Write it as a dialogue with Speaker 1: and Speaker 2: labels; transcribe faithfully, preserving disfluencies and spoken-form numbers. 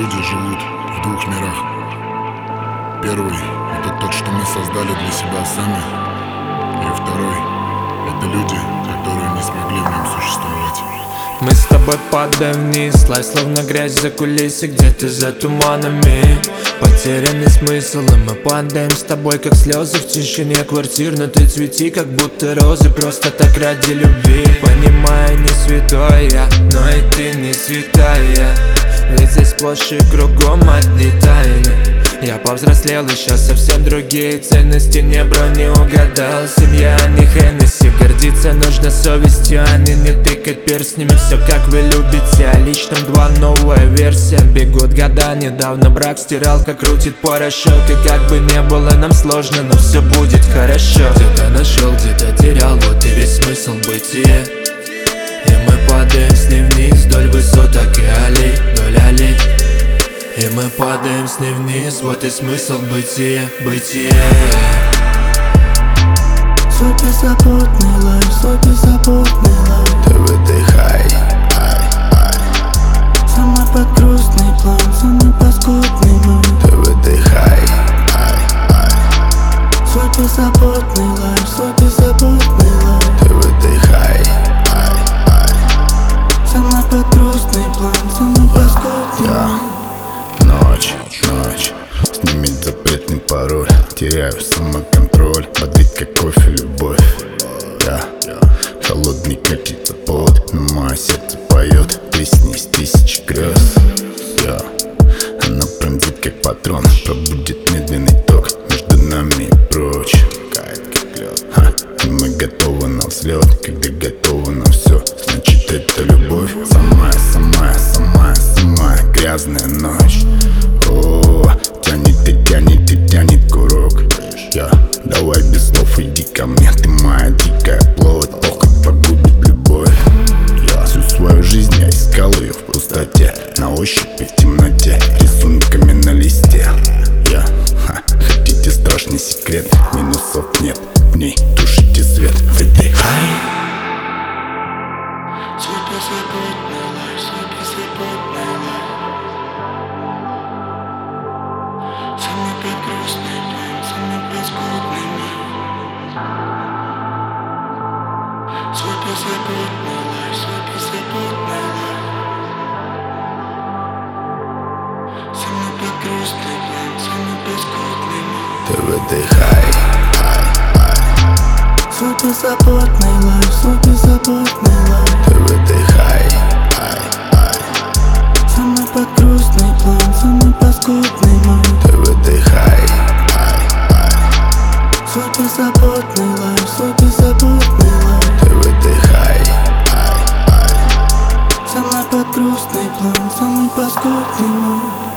Speaker 1: люди живут в двух мирах. Первый — это тот, что мы создали для себя сами. И второй — это люди, которые не смогли в нем существовать.
Speaker 2: Мы с тобой падаем вниз, слай словно грязь за кулисы, где-то за туманами. Потерянный смысл, и мы падаем с тобой, как слезы в тишине квартир. Но ты цвети, как будто розы, просто так ради любви. Понимаю, не святой я, но и ты не святая. Ведь здесь сплошь и кругом одни тайны. Я повзрослел, и сейчас совсем другие ценности. Не бро, не угадал, семья, а не Хеннесси. Гордиться нужно совестью, а не не тыкать перстнями. Все как вы любите, а личном два новая версия. Бегут года, недавно брак стирал, как крутит порошок. И как бы не было нам сложно, но все будет хорошо. Где-то нашел, где-то терял, вот и весь смысл бытия. И мы падаем с ним вниз вдоль высоток и аллей, вдоль аллей. И мы падаем с ней вниз, вот и смысл бытия, бытия.
Speaker 3: Свой беззаботный лайф, свой беззаботный лайф.
Speaker 4: Ты выдыхай, ай, ай.
Speaker 3: Самый подгрузный план, самый паскудный мой.
Speaker 4: Ты выдыхай, ай, ай.
Speaker 3: Свой беззаботный лайф, свой беззаботный лайф.
Speaker 4: Ты выдыхай, ай, ай.
Speaker 3: Самый подгрузный план, самый паскудный мой.
Speaker 4: Ночь, ночь, снимет запретный пароль. Теряю самоконтроль, бодрит как кофе любовь. Я холодный как пот, но мое сердце поет песни из тысячи грез. Я она пронзит как патрон, пробудет медленный ток между нами и прочь. Ха, и мы готовы на взлет, когда готовы на все, значит это любовь. Самая, самая, самая, самая грязная ночь. О, тянет и тянет и тянет курок. Я, давай без слов иди ко мне, ты моя дикая плоть. Ох, как погубит любовь. Я всю свою жизнь я искал ее в пустоте, на ощупь и в темноте, рисунками на листе. Я, ха, хотите страшный секрет, минусов нет, в ней тушите свет. Выдыхай.
Speaker 3: Свой беззаботный лайф, свой беззаботный лайф. Самый подгрузный план, самый паскудный мой. Свой беззаботный лайф, свой беззаботный лайф. Самый подгрузный план, самый паскудный мой.
Speaker 4: Ты выдыхай, ай, ай.
Speaker 3: Свой беззаботный лайф, свой беззаботный лайф.
Speaker 4: Ты выдыхай, ай, ай.
Speaker 3: Самый подгрузный план, самый паскудный мой.
Speaker 4: Ты выдыхай, ай, ай.
Speaker 3: Свой беззаботный лайф, свой беззаботный лайф.
Speaker 4: Ты выдыхай, ай, ай.
Speaker 3: Самый подгрузный план, самый паскудный мой.